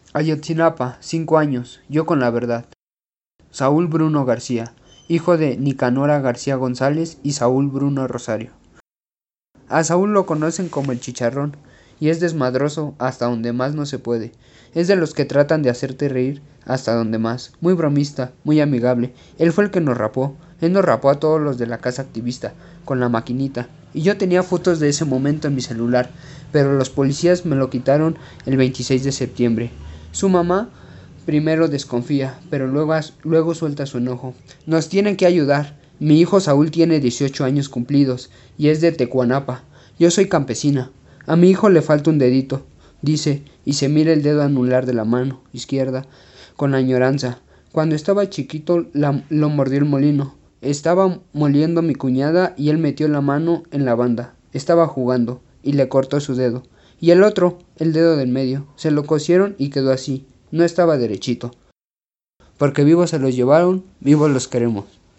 Ayotzinapa, 5 años, yo con la verdad. Saúl Bruno García, hijo de Nicanora García González y Saúl Bruno Rosario. A Saúl lo conocen como el Chicharrón, y es desmadroso hasta donde más no se puede. Es de los que tratan de hacerte reír hasta donde más. Muy bromista, muy amigable. Él fue el que nos rapó. Él nos rapó a todos los de la casa activista, con la maquinita. Y yo tenía fotos de ese momento en mi celular, pero los policías me lo quitaron el 26 de septiembre. Su mamá primero desconfía, pero luego suelta su enojo. Nos tienen que ayudar. Mi hijo Saúl tiene 18 años cumplidos y es de Tecuanapa. Yo soy campesina. A mi hijo le falta un dedito, dice, y se mira el dedo anular de la mano izquierda con añoranza. Cuando estaba chiquito lo mordió el molino. Estaba moliendo mi cuñada y él metió la mano en la banda. Estaba jugando y le cortó su dedo. Y el otro, el dedo del medio, se lo cosieron y quedó así. No estaba derechito. Porque vivos se los llevaron, vivos los queremos.